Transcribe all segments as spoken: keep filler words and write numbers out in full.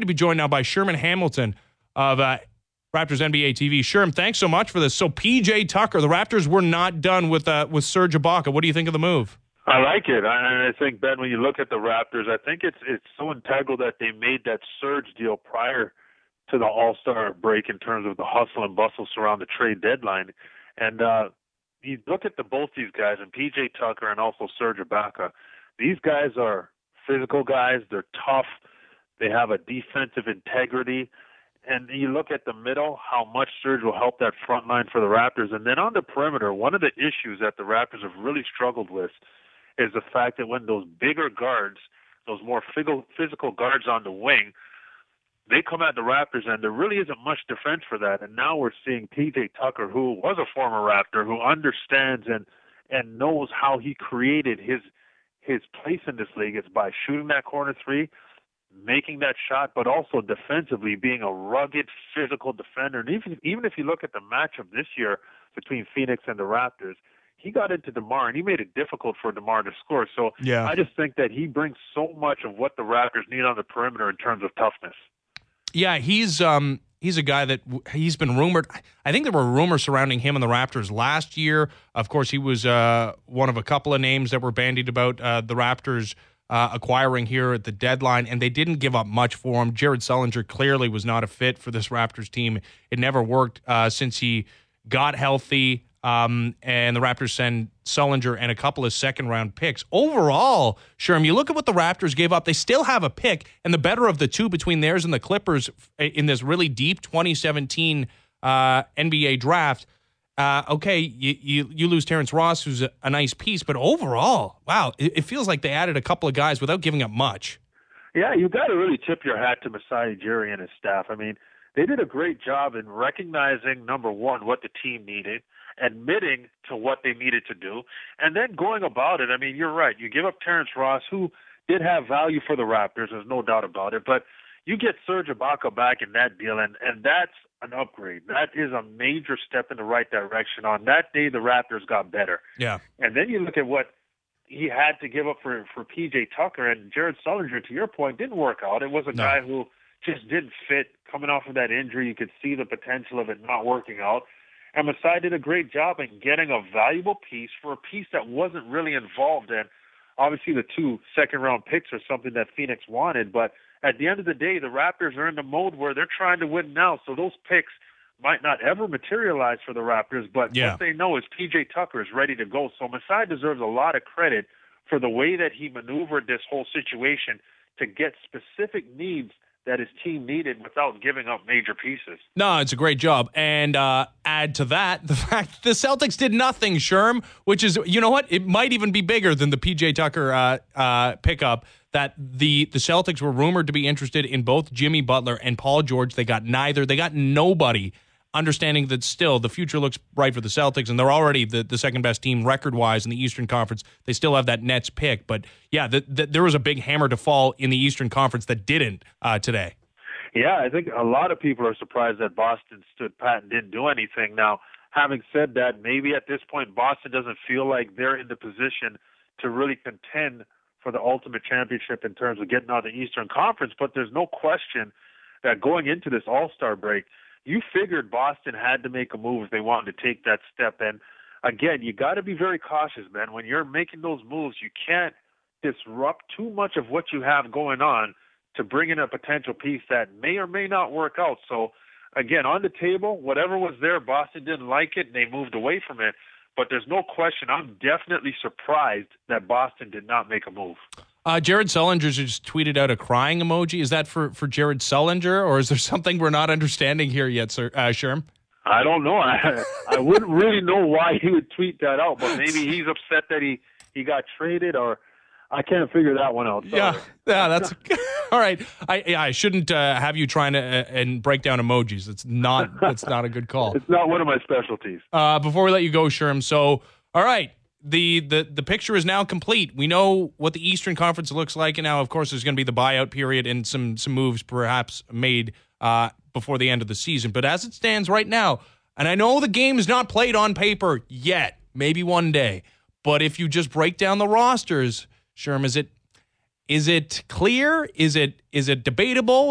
to be joined now by Sherman Hamilton of uh, Raptors N B A T V. Sherm, thanks so much for this. So P J Tucker, the Raptors were not done with uh, with Serge Ibaka. What do you think of the move? I like it. I, I think, Ben, when you look at the Raptors, I think it's it's so integral that they made that Serge deal prior to the All-Star break in terms of the hustle and bustle surround the trade deadline. And uh, you look at the both these guys, and P J Tucker and also Serge Ibaka. These guys are physical guys. They're tough. They have a defensive integrity. And you look at the middle, how much Serge will help that front line for the Raptors. And then on the perimeter, one of the issues that the Raptors have really struggled with is the fact that when those bigger guards, those more physical guards on the wing, they come at the Raptors, and there really isn't much defense for that. And now we're seeing P J Tucker, who was a former Raptor, who understands and and knows how he created his his place in this league. It's by shooting that corner three, making that shot, but also defensively being a rugged, physical defender. And even even if you look at the matchup this year between Phoenix and the Raptors, he got into DeMar, and he made it difficult for DeMar to score. So yeah. I just think that he brings so much of what the Raptors need on the perimeter in terms of toughness. Yeah, he's um he's a guy that he's been rumored. I think there were rumors surrounding him and the Raptors last year. Of course, he was uh, one of a couple of names that were bandied about uh, the Raptors uh, acquiring here at the deadline, and they didn't give up much for him. Jared Sullinger clearly was not a fit for this Raptors team. It never worked uh, since he got healthy. Um, and the Raptors send Sullinger and a couple of second-round picks. Overall, Sherm, you look at what the Raptors gave up. They still have a pick, and the better of the two between theirs and the Clippers in this really deep twenty seventeen uh, N B A draft. Uh, okay, you, you you lose Terrence Ross, who's a, a nice piece, but overall, wow, it, it feels like they added a couple of guys without giving up much. Yeah, you got to really tip your hat to Masai Ujiri and his staff. I mean, they did a great job in recognizing, number one, what the team needed, admitting to what they needed to do, and then going about it. I mean, you're right. You give up Terrence Ross, who did have value for the Raptors, there's no doubt about it, but you get Serge Ibaka back in that deal, and, and that's an upgrade. That is a major step in the right direction. On that day, the Raptors got better. Yeah. And then you look at what he had to give up for, for P J Tucker, and Jared Sullinger, to your point, didn't work out. It was a no. guy who just didn't fit. Coming off of that injury, you could see the potential of it not working out. And Masai did a great job in getting a valuable piece for a piece that wasn't really involved in. Obviously, the two second-round picks are something that Phoenix wanted, but at the end of the day, the Raptors are in the mode where they're trying to win now, so those picks might not ever materialize for the Raptors, but yeah. what they know is P J Tucker is ready to go. So Masai deserves a lot of credit for the way that he maneuvered this whole situation to get specific needs that his team needed without giving up major pieces. No, it's a great job. And uh, add to that the fact the Celtics did nothing, Sherm, which is, you know what? It might even be bigger than the P J Tucker uh, uh, pickup, that the, the Celtics were rumored to be interested in both Jimmy Butler and Paul George. They got neither. They got nobody, understanding that still the future looks bright for the Celtics, and they're already the, the second-best team record-wise in the Eastern Conference. They still have that Nets pick. But, yeah, the, the, there was a big hammer to fall in the Eastern Conference that didn't uh, today. Yeah, I think a lot of people are surprised that Boston stood pat and didn't do anything. Now, having said that, maybe at this point Boston doesn't feel like they're in the position to really contend for the ultimate championship in terms of getting out of the Eastern Conference, but there's no question that going into this All-Star break, you figured Boston had to make a move if they wanted to take that step. And again, you got to be very cautious, man. When you're making those moves, you can't disrupt too much of what you have going on to bring in a potential piece that may or may not work out. So again, on the table, whatever was there, Boston didn't like it and they moved away from it. But there's no question, I'm definitely surprised that Boston did not make a move. Uh, Jared Sullinger just tweeted out a crying emoji. Is that for, for Jared Sullinger, or is there something we're not understanding here yet, sir, uh, Sherm? I don't know. I I wouldn't really know why he would tweet that out, but maybe he's upset that he, he got traded, or I can't figure that one out. Sorry. Yeah, yeah, that's all right. I I shouldn't uh, have you trying to uh, and break down emojis. It's not that's not a good call. It's not one of my specialties. Uh, before we let you go, Sherm. So, all right. The, the the picture is now complete. We know what the Eastern Conference looks like, and now, of course, there's going to be the buyout period and some some moves perhaps made uh, before the end of the season. But as it stands right now, and I know the game is not played on paper yet, maybe one day, but if you just break down the rosters, Sherm, is it is it clear? Is it is it debatable?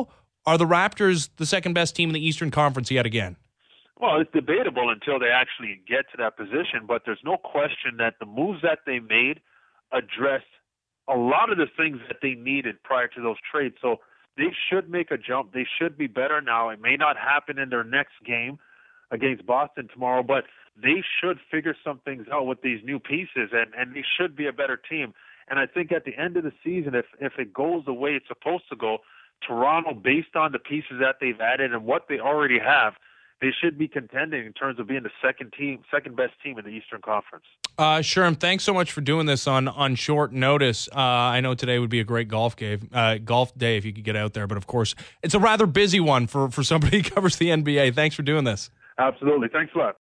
Are the Raptors the second best team in the Eastern Conference yet again? Well, it's debatable until they actually get to that position, but there's no question that the moves that they made addressed a lot of the things that they needed prior to those trades. So they should make a jump. They should be better now. It may not happen in their next game against Boston tomorrow, but they should figure some things out with these new pieces, and, and they should be a better team. And I think at the end of the season, if, if it goes the way it's supposed to go, Toronto, based on the pieces that they've added and what they already have, they should be contending in terms of being the second team, second best team in the Eastern Conference. Uh, Sherm, thanks so much for doing this on on short notice. Uh, I know today would be a great golf game, uh, golf day if you could get out there, but of course, it's a rather busy one for, for somebody who covers the N B A. Thanks for doing this. Absolutely. Thanks a lot.